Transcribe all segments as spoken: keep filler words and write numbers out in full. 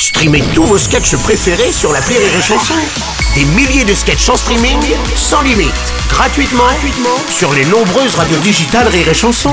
Streamez tous vos sketchs préférés sur l'appli Rire et Chanson. Des milliers de sketchs en streaming, sans limite, gratuitement, gratuitement sur les nombreuses radios digitales Rire et Chanson.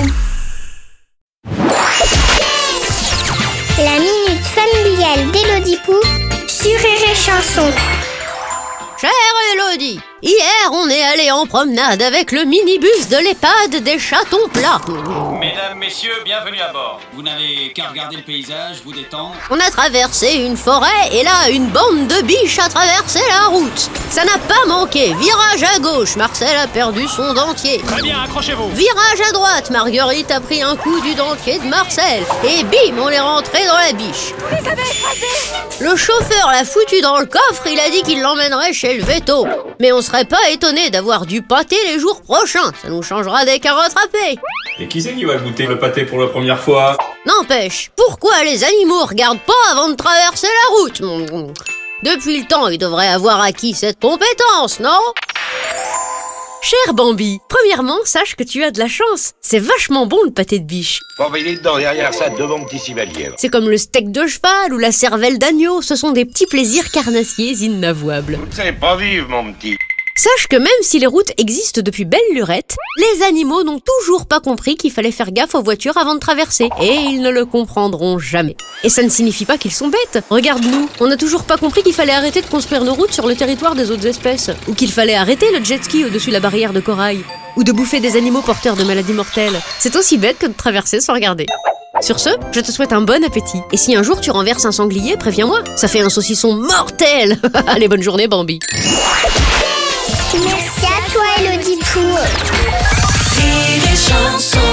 La minute familiale d'Élodie Pou sur Rire et Chanson. Chère Élodie, hier on est allé en promenade avec le minibus de l'EHPAD des Chatons Plats. Mesdames, messieurs, bienvenue à bord. Vous n'avez qu'à regarder le paysage, vous détendre. On a traversé une forêt et là, une bande de biches a traversé la route. Ça n'a pas manqué. Virage à gauche, Marcel a perdu son dentier. Très bien, accrochez-vous. Virage à droite, Marguerite a pris un coup du dentier de Marcel. Et bim, on est rentré dans la biche. Vous les avez écrasés. Le chauffeur l'a foutu dans le coffre, il a dit qu'il l'emmènerait chez le veto. Mais on serait pas étonné d'avoir du pâté les jours prochains. Ça nous changera des carottes râpées. Et qui c'est qui va goûter le pâté pour la première fois? N'empêche, pourquoi les animaux regardent pas avant de traverser la route? Depuis le temps, ils devraient avoir acquis cette compétence, non? Cher Bambi, premièrement, sache que tu as de la chance. C'est vachement bon le pâté de biche. Bon, ben il est dedans, derrière ça, devant mon petit civalier. C'est comme le steak de cheval ou la cervelle d'agneau. Ce sont des petits plaisirs carnassiers inavouables. Vous ne savez pas vivre, mon petit. Sache que même si les routes existent depuis belle lurette, les animaux n'ont toujours pas compris qu'il fallait faire gaffe aux voitures avant de traverser. Et ils ne le comprendront jamais. Et ça ne signifie pas qu'ils sont bêtes. Regarde-nous, on n'a toujours pas compris qu'il fallait arrêter de construire nos routes sur le territoire des autres espèces. Ou qu'il fallait arrêter le jet ski au-dessus de la barrière de corail. Ou de bouffer des animaux porteurs de maladies mortelles. C'est aussi bête que de traverser sans regarder. Sur ce, je te souhaite un bon appétit. Et si un jour tu renverses un sanglier, préviens-moi. Ça fait un saucisson mortel. Allez, bonne journée, Bambi. Merci à toi, Élodie Pou. Rire et Chanson.